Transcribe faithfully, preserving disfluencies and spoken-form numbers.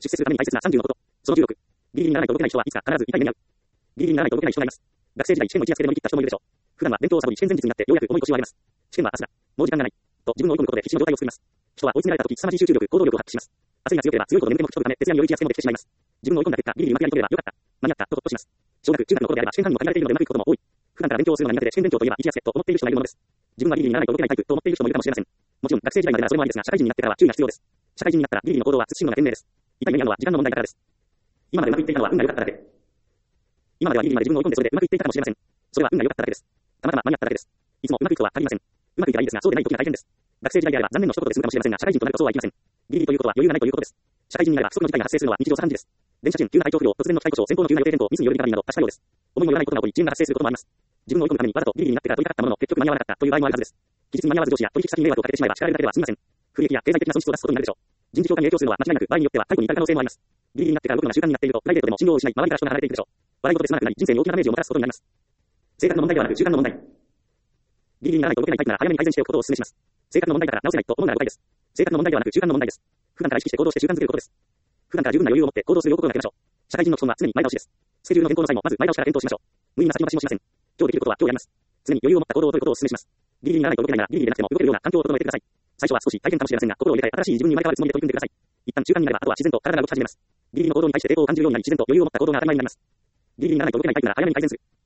出世するために大切なさんじゅうのこと。そのじゅうろく。ギリギリにならないと動けない人はいつか必ず痛い目に遭う。ギリギリにならないと動けない人がいます。学生時代試験の一夜漬けで乗り切った人もいるでしょう。普段は勉強をサボり試験前日になってようやく重い腰を上げます。試験は明日だ。もう時間がない。と自分を追い込むことで必死の状態を作ります。人は追い詰められた時、凄まじい集中力、行動力を発揮します。焦りが強ければ強いほど眠気も吹き飛ぶため、徹夜により一夜漬けもできてしまいます。自分を追い込んだ結果、ギリギリうまくやり遂げればよかった。間に合った、とほっとします。小学、中学の頃であれば試験範囲も限られているのでうまくいくことも多い。普段から勉強をするのが苦手で試験勉強といえば一夜漬けと思っている人がいるものです。自分はギリギリにならないと動けないタイプと思っている人もいるかもしれません。もちろん学生時代までならそれもありですが、社会人になってからは注意が必要です。社会人になったらギリギリの行動は慎むのが賢明です。痛い目に遭うのは時間の問題だからです。今までうまくいっていたのは運が良かっただけ。今まではギリギリまで自分を追い込んでそれでうまくいっていたかもしれません。それは運が良かっただけです。たまたま間に合っただけです。いつもうまくいくとは限りません。うまくいけばいいですが、そうでない時が大変です。学生時代であれば残念の一言で済むかもしれませんが、社会人となるとそうはいきません。ギリギリということは余裕がないということです。社会人になれば不測の事態が発生するのは日常茶飯事です。電車賃、急な体調不良、突然の機械故障、先方の急な予定変更、ミスによるリカバリーなど、確かようです。思いもよらないことが起こり、遅延が発生することもあります。自分を追い込むためにわざとギリギリになってから取り掛かったものの、結局間に合わなかったという場合もあるはずです。期日に間に合わず上司や取引先に迷惑をかけてしまえば叱られるだけでは済みません。不利益や経済的な損失を出すことになるでしょう。人事評価に影響するのは間違いなく場合によっては解雇に至る可能性もあります。ギリギリになってから動くのが習慣になっていると、プライベートでも信用を失い、周りから人が離れていくでしょう。笑い事で済まなくなり、人生に大きなダメージをもたらすことになります。性格の問題ではなく習慣の問題。ギリギリにならないと動けないタイプなら早めに改善しておくことをお勧めします。性格の問題だから直せないと思うなら誤解です。性格の問題ではなく習慣の問題です。普段から意識して行動して習慣づけることです。普段から十分な余裕を持って行動するよう心がけましょう。社会人の基本は常に前倒しです。スケジュールの変更の際もまず前倒しから検討しましょう。無意味な先延ばしもしません。今日できることは今日やります。常に余裕を持った行動を取ることをお勧めします。ギリギリにならないと動けないならギリギリでなくても動けるような環境を整えてください。最初は少し大変かもしれませんが、心を入れ替え新しい自分に生まれ変わるつもりで取り組んでください。一旦習慣になればあとは自然と体が動き始めます。ギリギリの行動に対して抵抗を感じるようになり自然と余裕を持った行動が当たり前になります。ギリギリにならないと動けないタイプなら早めに改善する。